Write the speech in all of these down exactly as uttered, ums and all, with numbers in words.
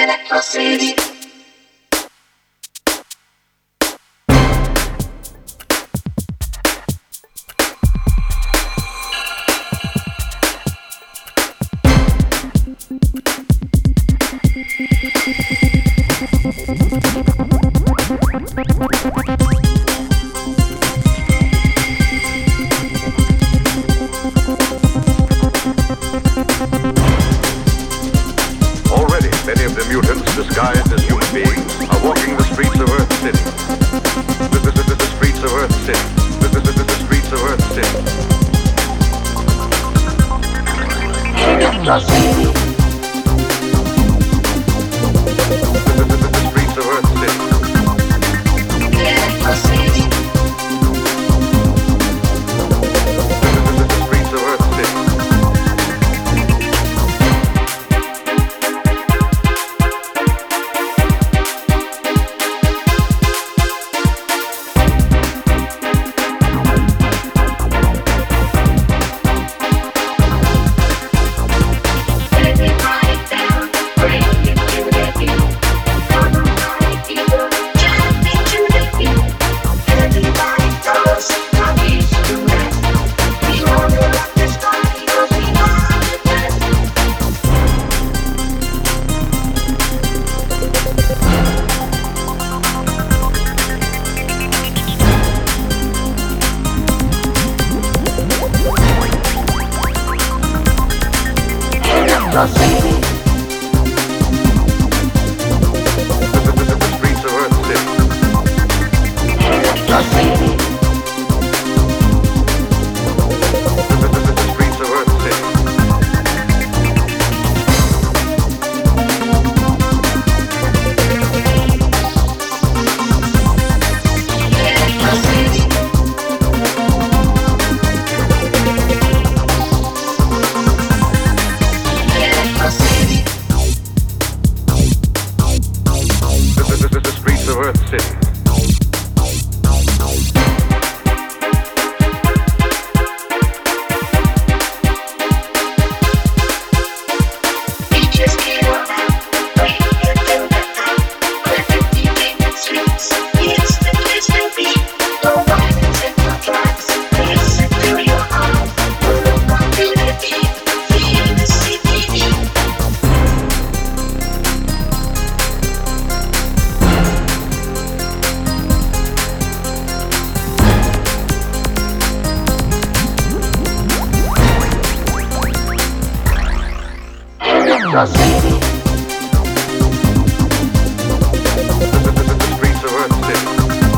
City. Already, many of the mutants disguised as human beings are walking the streets of Earth City. The, the, the, the streets of Earth City. The, the, the, the streets of Earth City. The City. The, the, the, the streets of Earth City. The City. The, the, the, the streets of Earth City. The City. The, the, the, the streets of Earth City. The City. The, the, the, the streets of Earth City. The City. The, the, the, the streets of Earth City. We just came around, bringing it to the top. Graffiti in the streets, it's the place to be. No violence in the tracks, listen to your heart. Move on to the beat, feel the city beat. The City. The, the, the, the streets of Earth City.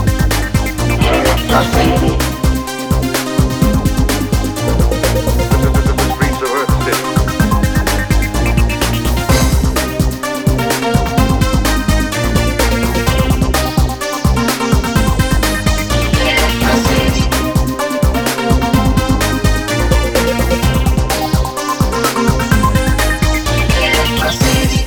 The City. The, the, the, the streets of Earth City. The City. The City.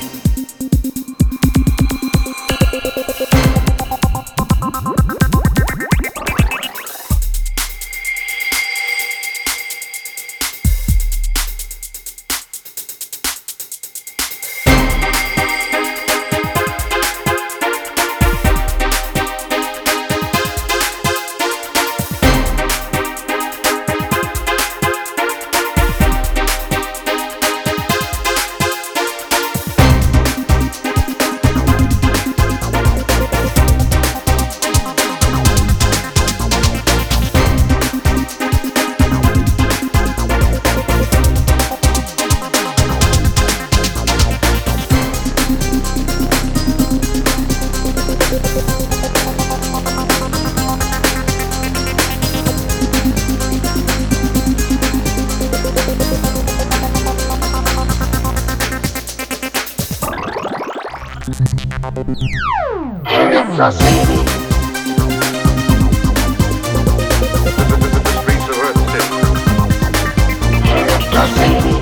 The City. The, the, the, the streets of Earth City. The City.